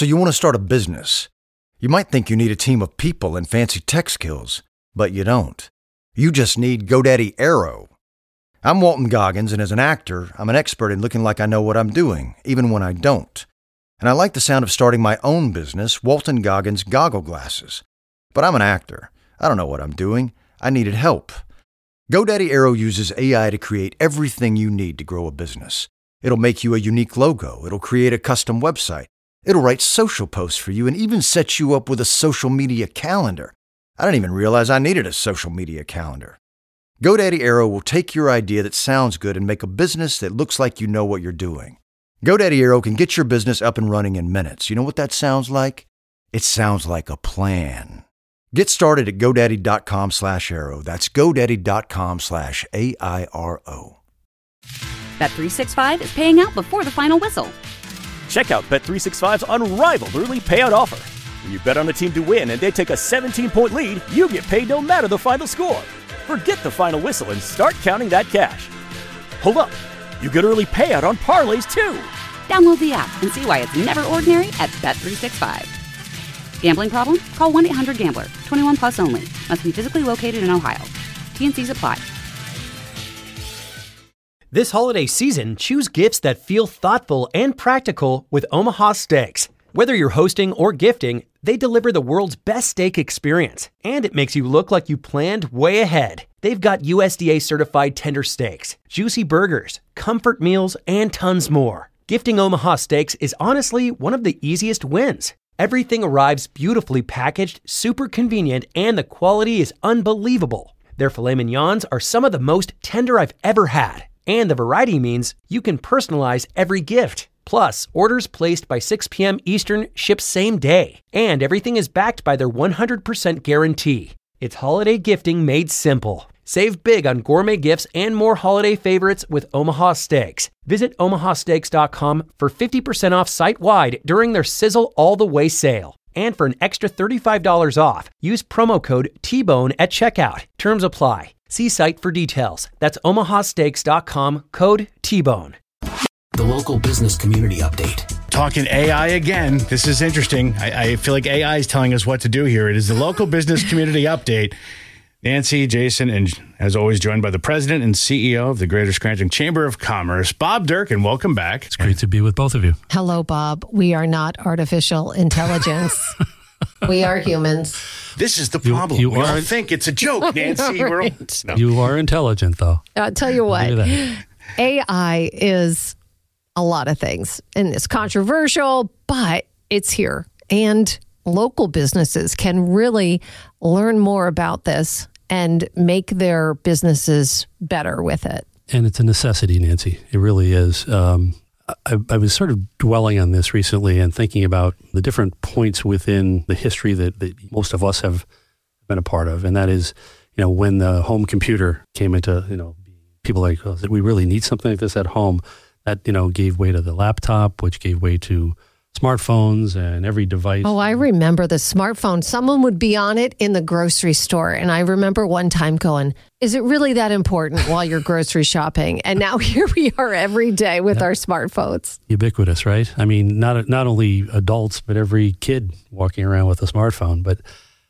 So you want to start a business. You might think you need a team of people and fancy tech skills, but you don't. You just need GoDaddy Aero. I'm Walton Goggins, and as an actor, I'm an expert in looking like I know what I'm doing, even when I don't. And I like the sound of starting my own business, Walton Goggins Goggle Glasses. But I'm an actor. I don't know what I'm doing. I needed help. GoDaddy Aero uses AI to create everything you need to grow a business. It'll make you a unique logo. It'll create a custom website. It'll write social posts for you and even set you up with a social media calendar. I didn't even realize I needed a social media calendar. GoDaddy Aero will take your idea that sounds good and make a business that looks like you know what you're doing. GoDaddy Aero can get your business up and running in minutes. You know what that sounds like? It sounds like a plan. Get started at GoDaddy.com/Aero. That's GoDaddy.com/AIRO. Bet365 is paying out before the final whistle. Check out Bet365's unrivaled early payout offer. When you bet on a team to win and they take a 17-point lead, you get paid no matter the final score. Forget the final whistle and start counting that cash. Hold up. You get early payout on parlays, too. Download the app and see why it's never ordinary at Bet365. Gambling problem? Call 1-800-GAMBLER. 21 plus only. Must be physically located in Ohio. T&Cs apply. This holiday season, choose gifts that feel thoughtful and practical with Omaha Steaks. Whether you're hosting or gifting, they deliver the world's best steak experience, and it makes you look like you planned way ahead. They've got USDA certified tender steaks, juicy burgers, comfort meals, and tons more. Gifting Omaha Steaks is honestly one of the easiest wins. Everything arrives beautifully packaged, super convenient, and the quality is unbelievable. Their filet mignons are some of the most tender I've ever had, and the variety means you can personalize every gift. Plus, orders placed by 6 p.m. Eastern ship same day, and everything is backed by their 100% guarantee. It's holiday gifting made simple. Save big on gourmet gifts and more holiday favorites with Omaha Steaks. Visit omahasteaks.com for 50% off site-wide during their Sizzle All the Way sale. And for an extra $35 off, use promo code TBONE at checkout. Terms apply. See site for details. That's omahasteaks.com, code TBONE. The local business community update. Talking AI again. This is interesting. I feel like AI is telling us what to do here. It is the local business community update. Nancy, Jason, and as always, joined by the president and CEO of the Greater Scranton Chamber of Commerce, Bob Durkin. Welcome back. It's great to be with both of you. Hello, Bob. We are not artificial intelligence. We are humans. This is the problem. We all think it's a joke, Nancy. Right. No. You are intelligent, though. I'll tell you what. AI is a lot of things, and it's controversial, but it's here. And local businesses can really learn more about this and make their businesses better with it. And it's a necessity, Nancy. It really is. I was sort of dwelling on this recently and thinking about the different points within the history that most of us have been a part of. And that is, when the home computer came into, people like, did we really need something like this at home? That, gave way to the laptop, which gave way to smartphones and every device. Oh, I remember the smartphone. Someone would be on it in the grocery store. And I remember one time going, is it really that important while you're grocery shopping? And now here we are every day with our smartphones. Ubiquitous, right? I mean, not only adults, but every kid walking around with a smartphone. But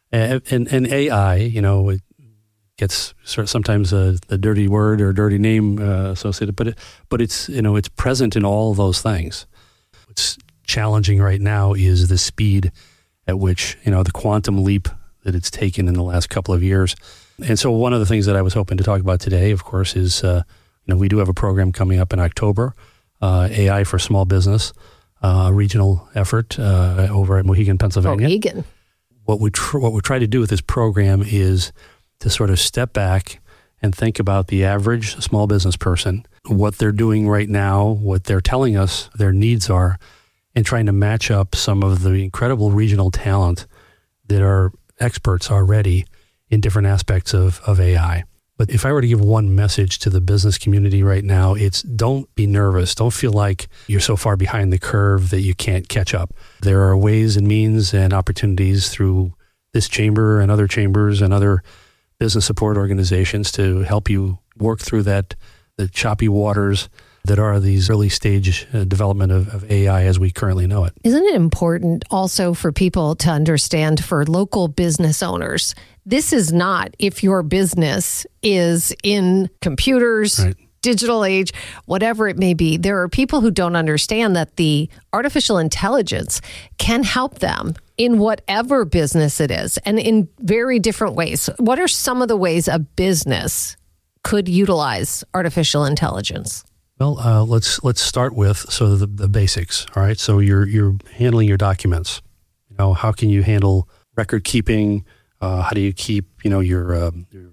and AI, it gets sort of sometimes a dirty word or dirty name associated, but it's it's present in all of those things. What's challenging right now is the speed at which the quantum leap that it's taken in the last couple of years. And so one of the things that I was hoping to talk about today, of course, is we do have a program coming up in October, AI for Small Business, regional effort over at Mohegan, Pennsylvania. Mohegan. What we try to do with this program is to sort of step back and think about the average small business person, what they're doing right now, what they're telling us their needs are, and trying to match up some of the incredible regional talent that are experts already in different aspects of AI. But if I were to give one message to the business community right now, it's don't be nervous. Don't feel like you're so far behind the curve that you can't catch up. There are ways and means and opportunities through this chamber and other chambers and other business support organizations to help you work through the choppy waters that are these early stage development of AI as we currently know it. Isn't it important also for people to understand, for local business owners, this is not if your business is in computers, Right. digital age, whatever it may be. There are people who don't understand that the artificial intelligence can help them in whatever business it is and in very different ways. What are some of the ways a business could utilize artificial intelligence? Well, let's start with the basics. All right, so you're handling your documents. You know, how can you handle record keeping? How do you keep your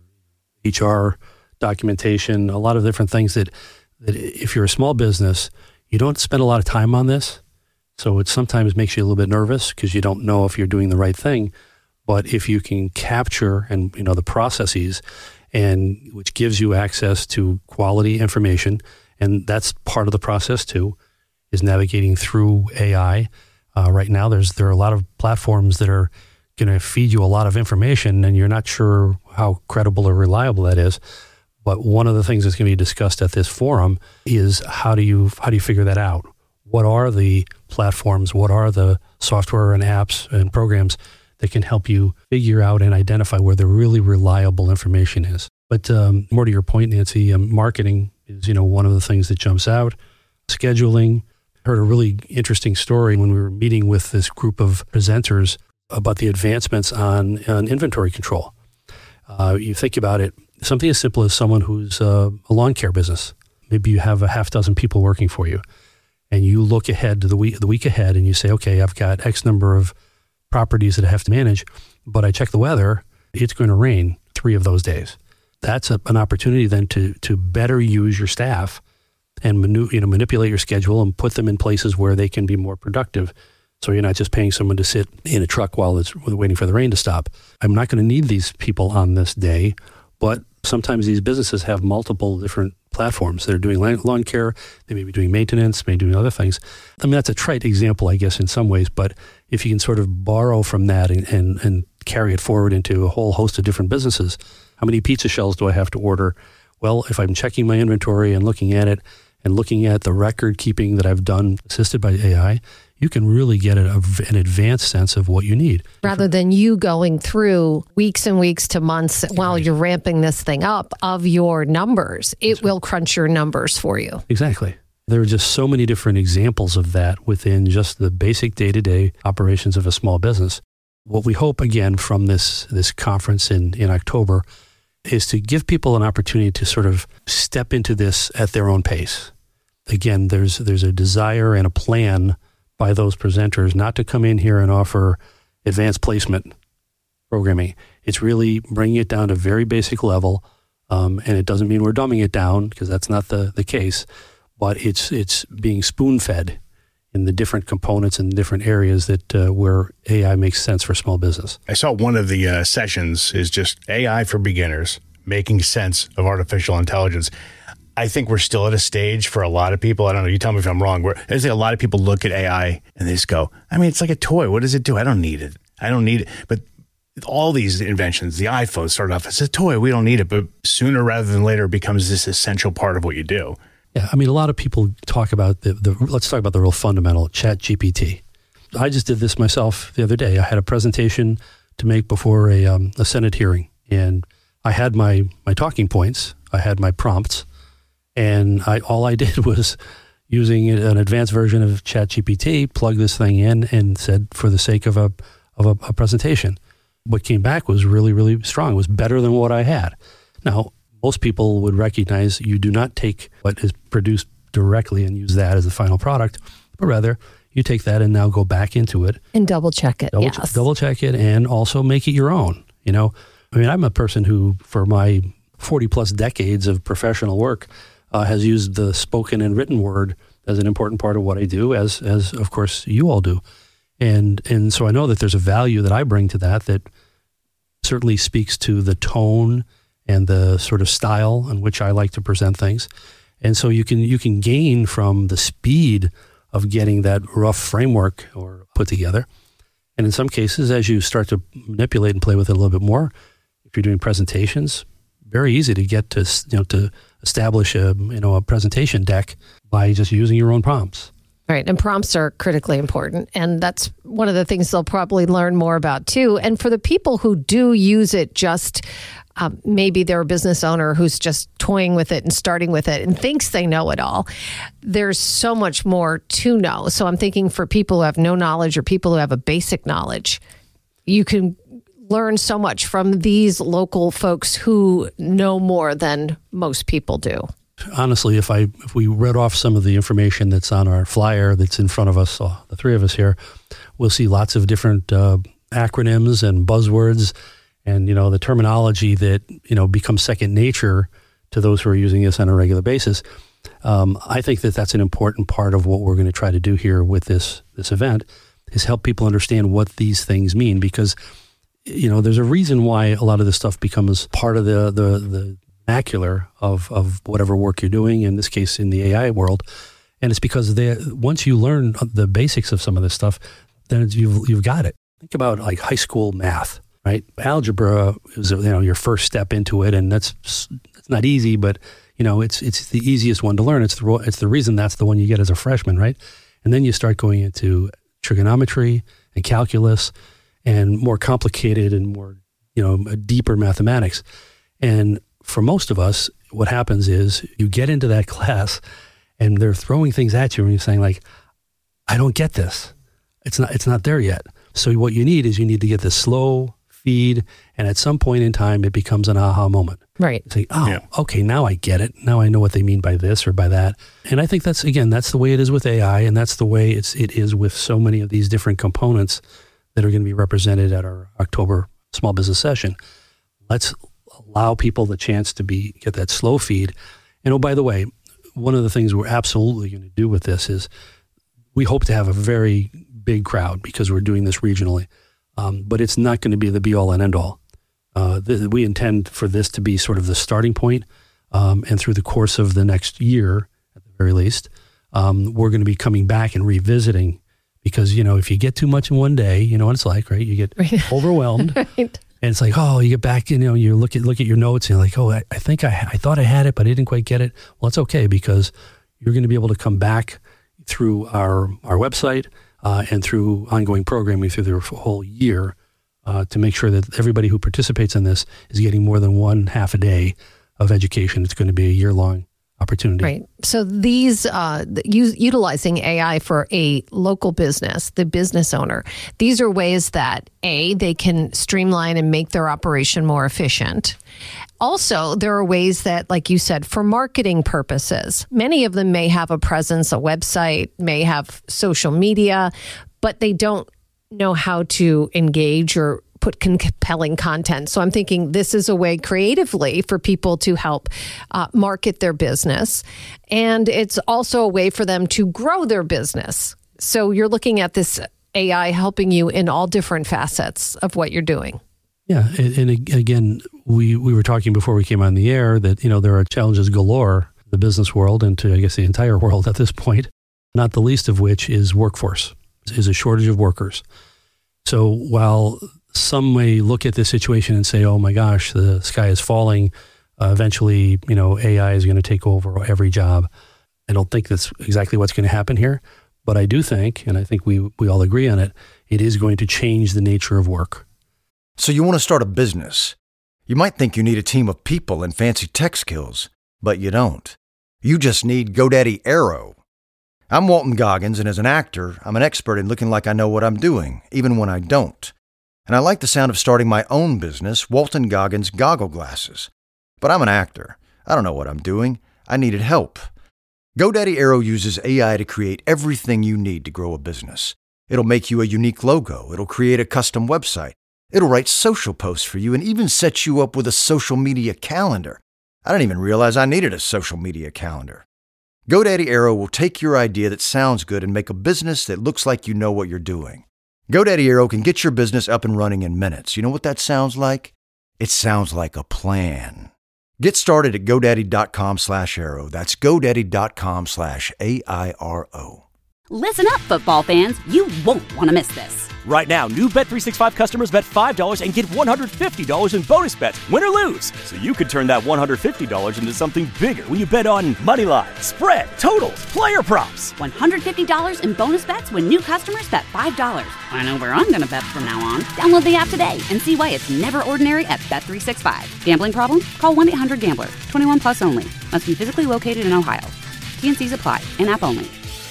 HR documentation? A lot of different things that if you're a small business, you don't spend a lot of time on this. So it sometimes makes you a little bit nervous because you don't know if you're doing the right thing. But if you can capture the processes, and which gives you access to quality information, and that's part of the process too, is navigating through AI. Right now, there are a lot of platforms that are going to feed you a lot of information, and you're not sure how credible or reliable that is. But one of the things that's going to be discussed at this forum is how do you figure that out? What are the platforms? What are the software and apps and programs that can help you figure out and identify where the really reliable information is? But more to your point, Nancy, marketing is one of the things that jumps out. Scheduling. I heard a really interesting story when we were meeting with this group of presenters about the advancements on inventory control. You think about it, something as simple as someone who's a lawn care business. Maybe you have a half dozen people working for you, and you look ahead to the week ahead, and you say, okay, I've got X number of properties that I have to manage, but I check the weather, it's going to rain 3 of those days. That's an opportunity then to better use your staff and manipulate your schedule and put them in places where they can be more productive. So you're not just paying someone to sit in a truck while it's waiting for the rain to stop. I'm not going to need these people on this day, but sometimes these businesses have multiple different platforms that are doing lawn care. They may be doing maintenance, may be doing other things. I mean, that's a trite example, I guess, in some ways, but if you can sort of borrow from that and carry it forward into a whole host of different businesses, how many pizza shells do I have to order? Well, if I'm checking my inventory and looking at it and looking at the record keeping that I've done assisted by AI, you can really get an advanced sense of what you need. Rather than you going through weeks and weeks to months while you're ramping this thing up of your numbers, it will crunch your numbers for you. Exactly. There are just so many different examples of that within just the basic day-to-day operations of a small business. What we hope, again, from this conference in October is to give people an opportunity to sort of step into this at their own pace. Again, there's a desire and a plan by those presenters not to come in here and offer advanced placement programming. It's really bringing it down to very basic level, and it doesn't mean we're dumbing it down because that's not the case, but it's being spoon-fed in the different components and different areas that where AI makes sense for small business. I saw one of the sessions is just AI for beginners, making sense of artificial intelligence. I think we're still at a stage for a lot of people. I don't know. You tell me if I'm wrong. I think a lot of people look at AI and they just go, I mean, it's like a toy. What does it do? I don't need it. But all these inventions, the iPhone started off as a toy. We don't need it. But sooner rather than later, it becomes this essential part of what you do. Yeah. I mean, a lot of people talk about let's talk about the real fundamental, ChatGPT. I just did this myself the other day. I had a presentation to make before a Senate hearing, and I had my talking points. I had my prompts. And all I did was using an advanced version of ChatGPT, plug this thing in, and said, for the sake of a presentation. What came back was really, really strong. It was better than what I had. Now, most people would recognize you do not take what is produced directly and use that as the final product, but rather you take that and now go back into it. And double check it, yes. Double check it and also make it your own. I mean, I'm a person who, for my 40 plus decades of professional work, has used the spoken and written word as an important part of what I do, as of course you all do. And so I know that there's a value that I bring to that certainly speaks to the tone and the sort of style in which I like to present things. And so you can gain from the speed of getting that rough framework or put together. And in some cases, as you start to manipulate and play with it a little bit more, if you're doing presentations, very easy to get to establish a presentation deck by just using your own prompts. Right. And prompts are critically important. And that's one of the things they'll probably learn more about too. And for the people who do use it, just maybe they're a business owner who's just toying with it and starting with it and thinks they know it all. There's so much more to know. So I'm thinking for people who have no knowledge or people who have a basic knowledge, you can learn so much from these local folks who know more than most people do. Honestly, if we read off some of the information that's on our flyer that's in front of us, the three of us here, we'll see lots of different acronyms and buzzwords and, the terminology that, becomes second nature to those who are using this on a regular basis. I think that that's an important part of what we're going to try to do here with this event is help people understand what these things mean, because, there's a reason why a lot of this stuff becomes part of the vernacular of whatever work you're doing, in this case in the AI world. And it's because once you learn the basics of some of this stuff, then you've got it. Think about like high school math, right? Algebra is your first step into it, and it's not easy, but it's the easiest one to learn. It's the reason that's the one you get as a freshman, right? And then you start going into trigonometry and calculus and more complicated and more deeper mathematics. And for most of us, what happens is you get into that class and they're throwing things at you and you're saying like, I don't get this. It's not there yet. So what you need to get this slow feed, and at some point in time, it becomes an aha moment. Right. Say, okay, now I get it. Now I know what they mean by this or by that. And I think that's the way it is with AI, and that's the way it is with so many of these different components that are going to be represented at our October Small Business Session. Let's allow people the chance to get that slow feed. And oh, by the way, one of the things we're absolutely going to do with this is we hope to have a very big crowd because we're doing this regionally. But it's not going to be the be-all and end-all. We intend for this to be sort of the starting point, and through the course of the next year, at the very least, we're going to be coming back and revisiting because, if you get too much in one day, you know what it's like, right? You get overwhelmed. Right. And it's like, you get back, you look at your notes and you're like, I think I thought I had it, but I didn't quite get it. Well, it's okay because you're going to be able to come back through our website and through ongoing programming through the whole year to make sure that everybody who participates in this is getting more than one half a day of education. It's going to be a year-long opportunity. Right. So these, utilizing AI for a local business, the business owner, these are ways that, they can streamline and make their operation more efficient. Also, there are ways that, like you said, for marketing purposes, many of them may have a presence, a website, may have social media, but they don't know how to engage or put compelling content. So I'm thinking this is a way creatively for people to help market their business. And it's also a way for them to grow their business. So you're looking at this AI helping you in all different facets of what you're doing. Yeah. And again, we were talking before we came on the air that, there are challenges galore in the business world and to, I guess, the entire world at this point, not the least of which is workforce, is a shortage of workers. So while some may look at this situation and say, oh my gosh, the sky is falling. Eventually, AI is going to take over every job. I don't think that's exactly what's going to happen here. But I do think, and I think we all agree on it, it is going to change the nature of work. So you want to start a business. You might think you need a team of people and fancy tech skills, but you don't. You just need GoDaddy Aero. I'm Walton Goggins, and as an actor, I'm an expert in looking like I know what I'm doing, even when I don't. And I like the sound of starting my own business, Walton Goggins Goggle Glasses. But I'm an actor. I don't know what I'm doing. I needed help. GoDaddy Aero uses AI to create everything you need to grow a business. It'll make you a unique logo. It'll create a custom website. It'll write social posts for you and even set you up with a social media calendar. I didn't even realize I needed a social media calendar. GoDaddy Aero will take your idea that sounds good and make a business that looks like you know what you're doing. GoDaddy Aero can get your business up and running in minutes. You know what that sounds like? It sounds like a plan. Get started at GoDaddy.com/Aero. That's GoDaddy.com/AIRO. Listen up, football fans. You won't want to miss this. Right now, new Bet365 customers bet $5 and get $150 in bonus bets, win or lose. So you could turn that $150 into something bigger when you bet on money line, spread, totals, player props. $150 in bonus bets when new customers bet $5. I know where I'm going to bet from now on. Download the app today and see why it's never ordinary at Bet365. Gambling problem? Call 1-800-GAMBLER. 21 plus only. Must be physically located in Ohio. T&Cs apply. In-app only.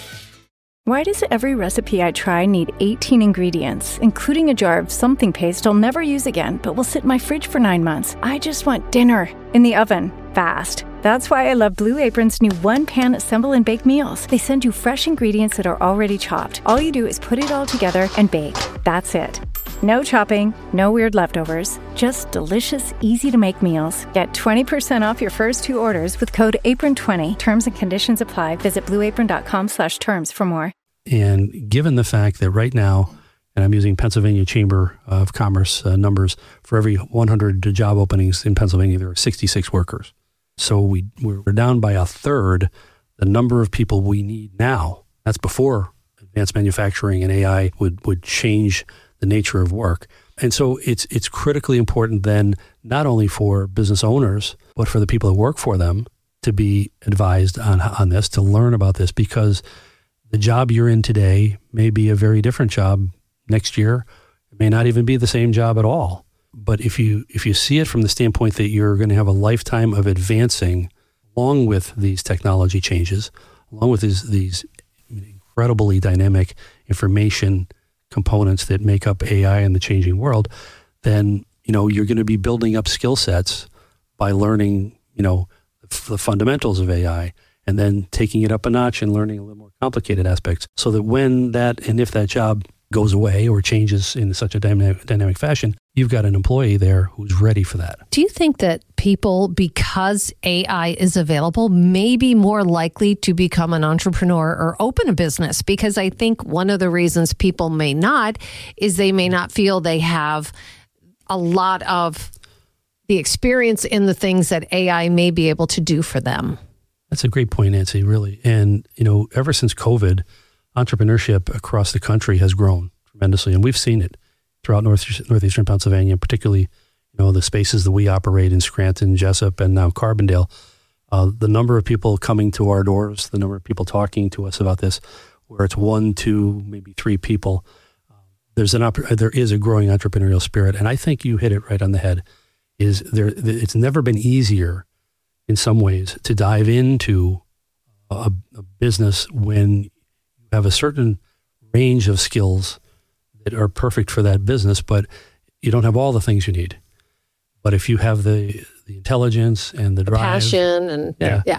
Why does every recipe I try need 18 ingredients, including a jar of something paste I'll never use again, but will sit in my fridge for 9 months? I just want dinner in the oven, fast. That's why I love Blue Apron's new one-pan assemble and bake meals. They send you fresh ingredients that are already chopped. All you do is put it all together and bake. That's it. No chopping, no weird leftovers, just delicious, easy-to-make meals. Get 20% off your first 2 orders with code APRON20. Terms and conditions apply. Visit blueapron.com/terms for more. And given the fact that right now, and I'm using Pennsylvania Chamber of Commerce numbers, for every 100 job openings in Pennsylvania, there are 66 workers. So we're down by a third the number of people we need now. That's before advanced manufacturing and AI would change the nature of work. And so it's critically important then, not only for business owners, but for the people that work for them to be advised on this, to learn about this, because the job you're in today may be a very different job next year. It may not even be the same job at all. But if you see it from the standpoint that you're going to have a lifetime of advancing along with these technology changes, along with these incredibly dynamic information components that make up AI in the changing world, then you're going to be building up skill sets by learning the fundamentals of AI, and then taking it up a notch and learning a little more complicated aspects, so that when that and if that job goes away or changes in such a dynamic fashion, you've got an employee there who's ready for that. Do you think that people, because AI is available, may be more likely to become an entrepreneur or open a business? Because I think one of the reasons people may not is they may not feel they have a lot of the experience in the things that AI may be able to do for them. That's a great point, Nancy, really. And, ever since COVID, entrepreneurship across the country has grown tremendously. And we've seen it throughout northeastern Pennsylvania, particularly, the spaces that we operate in Scranton, Jessup, and now Carbondale. The number of people coming to our doors, the number of people talking to us about this, where it's 1, 2, maybe 3 people, there is a growing entrepreneurial spirit. And I think you hit it right on the head. It's never been easier in some ways to dive into a business when you have a certain range of skills that are perfect for that business, but you don't have all the things you need. But if you have the intelligence and the drive, passion, and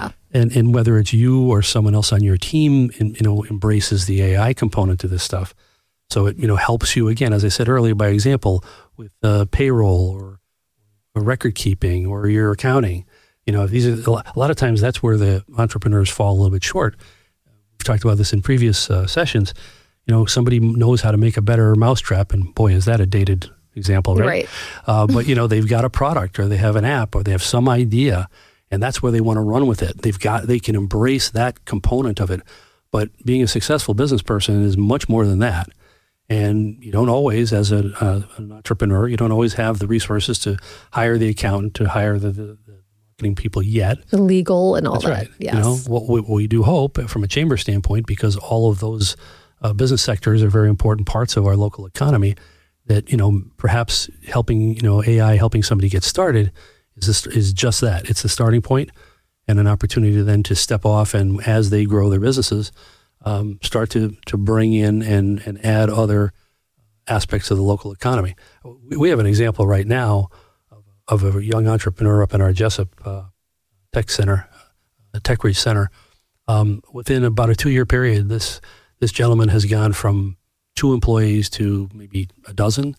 and whether it's you or someone else on your team, embraces the AI component to this stuff, so it helps you, again, as I said earlier, by example, with payroll or record keeping or your accounting. These are a lot of times that's where the entrepreneurs fall a little bit short. We've talked about this in previous sessions. Somebody knows how to make a better mousetrap, and boy, is that a dated example, right? But they've got a product, or they have an app, or they have some idea, and that's where they want to run with it. They can embrace that component of it. But being a successful business person is much more than that. And you don't always, as an entrepreneur, you don't always have the resources to hire the accountant, to hire the marketing people yet. The legal and all That's that. Right. Yes. What we do hope from a chamber standpoint, because all of those business sectors are very important parts of our local economy, that, perhaps helping, AI helping somebody get started is just that. It's the starting point and an opportunity then to step off, and as they grow their businesses, start to bring in and add other aspects of the local economy. We have an example right now of a young entrepreneur up in our Jessup Tech Center, the Tech Reach Center. Within about a 2-year period, this gentleman has gone from 2 employees to maybe a dozen,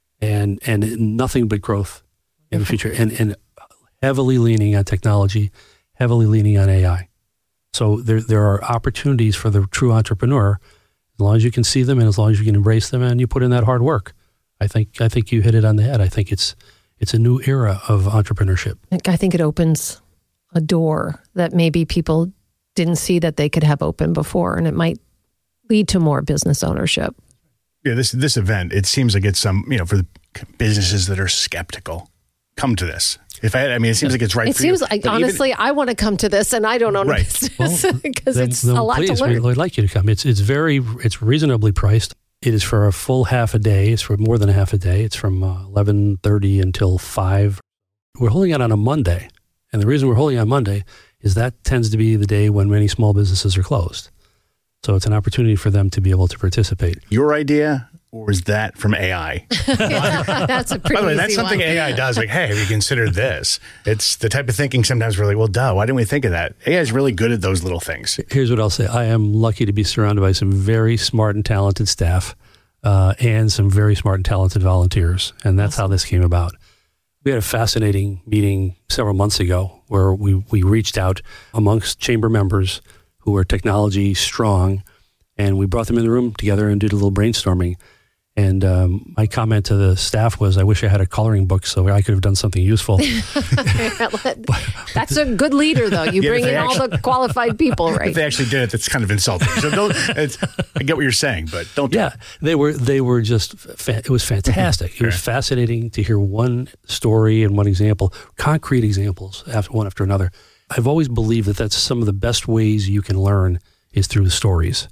and nothing but growth in the future, and heavily leaning on technology, heavily leaning on AI. So there are opportunities for the true entrepreneur, as long as you can see them and as long as you can embrace them and you put in that hard work. I think you hit it on the head. I think it's a new era of entrepreneurship. I think it opens a door that maybe people didn't see that they could have open before, and it might lead to more business ownership. Yeah, this event, it seems like it's some, for the businesses that are skeptical, come to this. It seems like it's right for you. It seems like, honestly, I want to come to this, and I don't own a business because it's a lot to learn. We'd like you to come. It's reasonably priced. It is for a full half a day. It's for more than a half a day. It's from 11:30 until 5. We're holding it on a Monday, and the reason we're holding it on Monday is that tends to be the day when many small businesses are closed. So it's an opportunity for them to be able to participate. Your idea, or is that from AI? That's a pretty By the way, easy that's something one. AI does. Like, hey, have you considered this? It's the type of thinking sometimes we're like, well, duh, why didn't we think of that? AI is really good at those little things. Here's what I'll say. I am lucky to be surrounded by some very smart and talented staff and some very smart and talented volunteers. And that's how this came about. We had a fascinating meeting several months ago where we reached out amongst chamber members who are technology strong, and we brought them in the room together and did a little brainstorming. And my comment to the staff was, I wish I had a coloring book so I could have done something useful. That's a good leader, though. You bring in all the qualified people, right? If they actually did it, that's kind of insulting. So I get what you're saying, but don't do it. Yeah, they were just, it was fantastic. It was fascinating to hear one story and one example, concrete examples, one after another. I've always believed that that's some of the best ways you can learn is through the stories.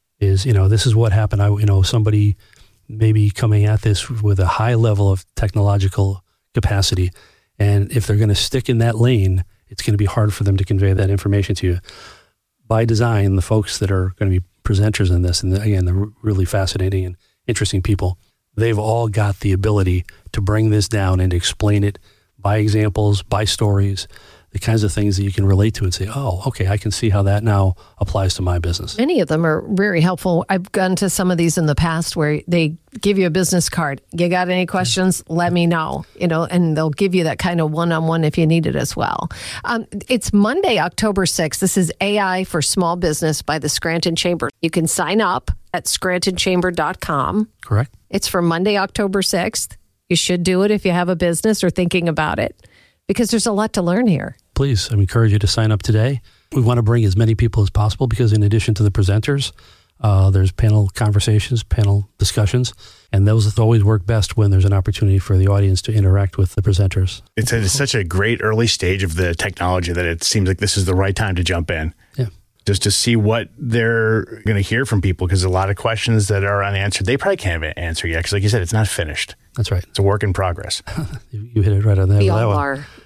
This is what happened. Somebody maybe coming at this with a high level of technological capacity. And if they're going to stick in that lane, it's going to be hard for them to convey that information to you. By design, the folks that are going to be presenters in this, and again, they're really fascinating and interesting people, they've all got the ability to bring this down and explain it by examples, by stories, the kinds of things that you can relate to and say, oh, okay, I can see how that now applies to my business. Many of them are very helpful. I've gone to some of these in the past where they give you a business card. You got any questions? Let me know, and they'll give you that kind of one-on-one if you need it as well. It's Monday, October 6th. This is AI for Small Business by the Scranton Chamber. You can sign up at scrantonchamber.com. Correct. It's for Monday, October 6th. You should do it if you have a business or thinking about it, because there's a lot to learn here. Please, I encourage you to sign up today. We want to bring as many people as possible because in addition to the presenters, there's panel conversations, panel discussions, and those always work best when there's an opportunity for the audience to interact with the presenters. It's such a great early stage of the technology that it seems like this is the right time to jump in. Yeah. Just to see what they're going to hear from people, because a lot of questions that are unanswered, they probably can't answer yet. Because like you said, it's not finished. That's right. It's a work in progress. You hit it right on the head We with that all one.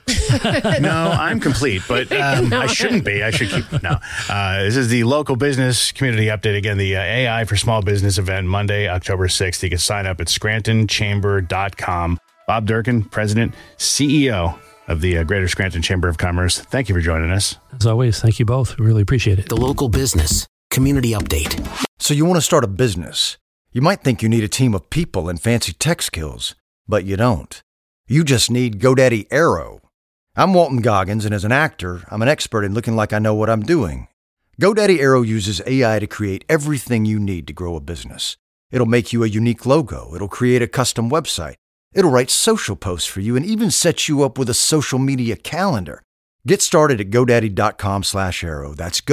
are. No, I'm complete, but I shouldn't be. I should keep. No. This is the local business community update. Again, the AI for Small Business event, Monday, October 6th. You can sign up at scrantonchamber.com. Bob Durkin, President, CEO of the Greater Scranton Chamber of Commerce. Thank you for joining us. As always, thank you both. We really appreciate it. The local business community update. So you want to start a business. You might think you need a team of people and fancy tech skills, but you don't. You just need GoDaddy Aero. I'm Walton Goggins, and as an actor, I'm an expert in looking like I know what I'm doing. GoDaddy Aero uses AI to create everything you need to grow a business. It'll make you a unique logo. It'll create a custom website. It'll write social posts for you and even set you up with a social media calendar. Get started at GoDaddy.com/Aero. That's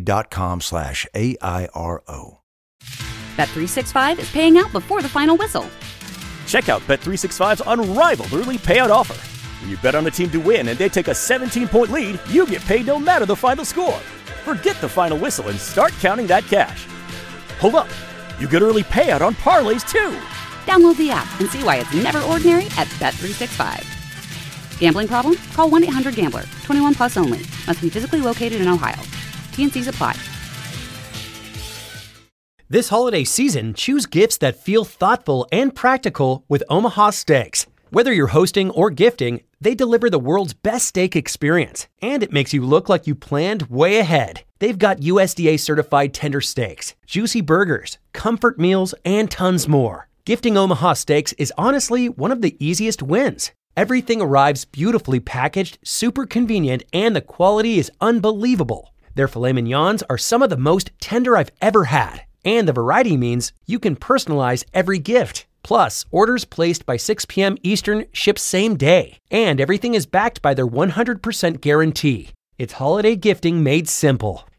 GoDaddy.com/AIRO. Bet365 is paying out before the final whistle. Check out Bet365's unrivaled early payout offer. When you bet on a team to win and they take a 17-point lead, you get paid no matter the final score. Forget the final whistle and start counting that cash. Hold up. You get early payout on parlays too. Download the app and see why it's never ordinary at Bet365. Gambling problem? Call 1-800-GAMBLER. 21 plus only. Must be physically located in Ohio. T&Cs apply. This holiday season, choose gifts that feel thoughtful and practical with Omaha Steaks. Whether you're hosting or gifting, they deliver the world's best steak experience, and it makes you look like you planned way ahead. They've got USDA certified tender steaks, juicy burgers, comfort meals, and tons more. Gifting Omaha Steaks is honestly one of the easiest wins. Everything arrives beautifully packaged, super convenient, and the quality is unbelievable. Their filet mignons are some of the most tender I've ever had, and the variety means you can personalize every gift. Plus, orders placed by 6 p.m. Eastern ship same day, and everything is backed by their 100% guarantee. It's holiday gifting made simple.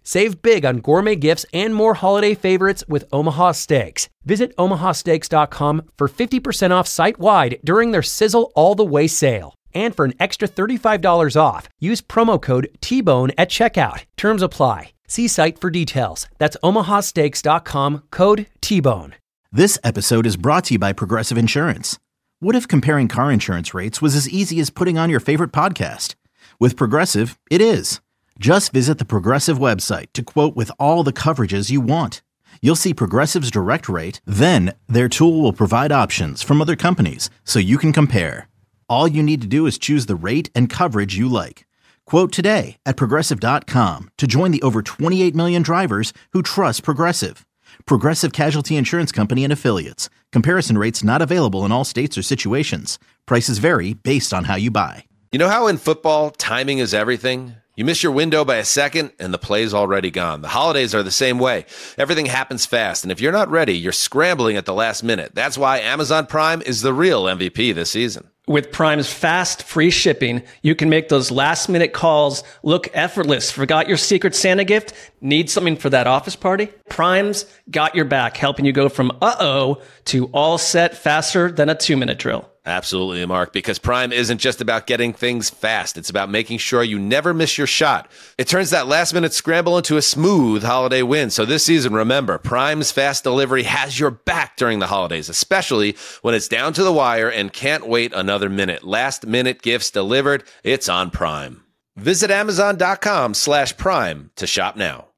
Save big on gourmet gifts and more holiday favorites with Omaha Steaks. Visit omahasteaks.com for 50% off site-wide during their Sizzle All the Way sale. And for an extra $35 off, use promo code T-Bone at checkout. Terms apply. See site for details. That's omahasteaks.com, code T-Bone. This episode is brought to you by Progressive Insurance. What if comparing car insurance rates was as easy as putting on your favorite podcast? With Progressive, it is. Just visit the Progressive website to quote with all the coverages you want. You'll see Progressive's direct rate, then their tool will provide options from other companies so you can compare. All you need to do is choose the rate and coverage you like. Quote today at Progressive.com to join the over 28 million drivers who trust Progressive. Progressive Casualty Insurance Company and Affiliates. Comparison rates not available in all states or situations. Prices vary based on how you buy. You know how in football, timing is everything? You miss your window by a second, and the play's already gone. The holidays are the same way. Everything happens fast, and if you're not ready, you're scrambling at the last minute. That's why Amazon Prime is the real MVP this season. With Prime's fast, free shipping, you can make those last-minute calls look effortless. Forgot your Secret Santa gift? Need something for that office party? Prime's got your back, helping you go from uh-oh to all set faster than a 2-minute drill. Absolutely, Mark, because Prime isn't just about getting things fast. It's about making sure you never miss your shot. It turns that last-minute scramble into a smooth holiday win. So this season, remember, Prime's fast delivery has your back during the holidays, especially when it's down to the wire and can't wait another minute. Last-minute gifts delivered. It's on Prime. Visit Amazon.com/Prime to shop now.